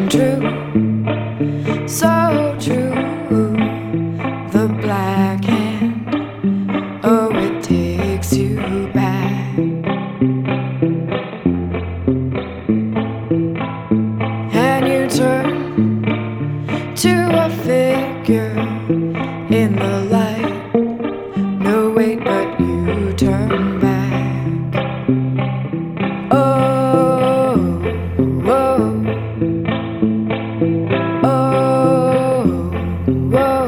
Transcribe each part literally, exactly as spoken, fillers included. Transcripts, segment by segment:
and true, so true. The black hand, oh, it takes you back. And you turn to a figure in the light. No, wait, but you turn back. Oh, whoa. Oh, whoa.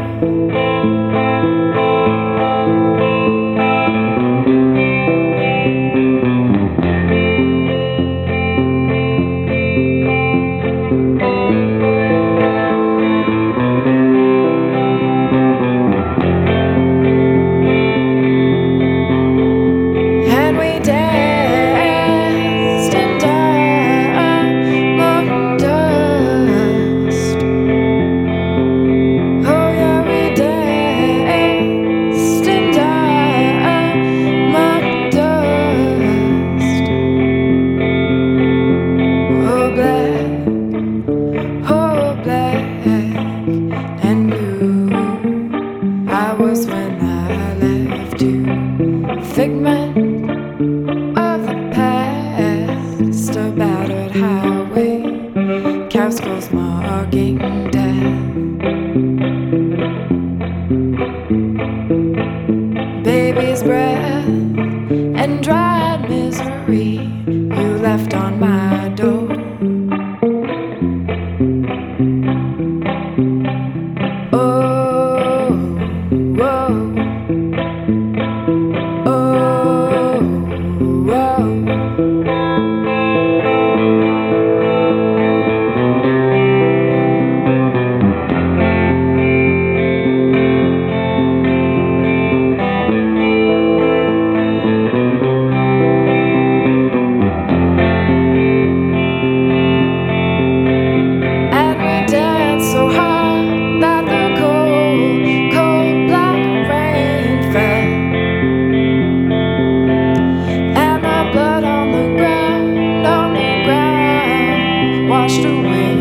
Was when I left you, figment of the past, a battered highway, cow skulls marking death. Baby's breath and dried misery you left on my door. Washed away,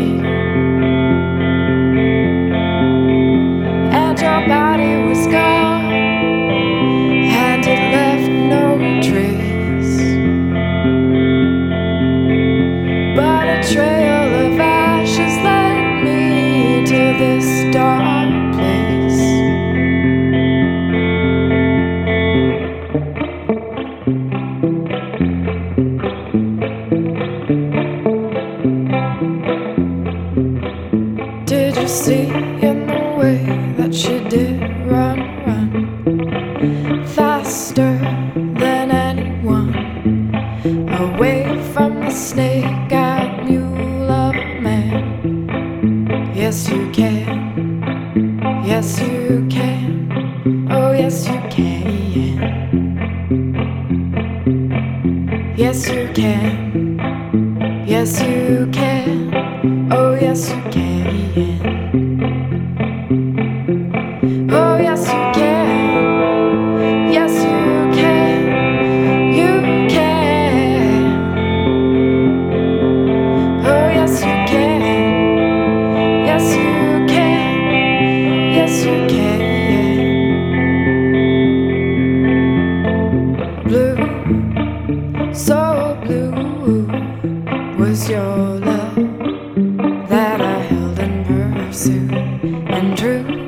and your body was gone, and it left no trace, but a trail of ashes led me to this dark place. Did you see in the way that she did run, run faster than anyone, away from the snake-eyed mule of a man? Yes, you can. Yes, you can. Oh, yes, you can. Yes, you can. Yes, you can. Oh, yes, you can. Oh, yes, you can. Yes, you can. You can. Oh, yes, you can. Yes, you can. Yes, you can. Blue, so blue was your love that I held in pursuit, and true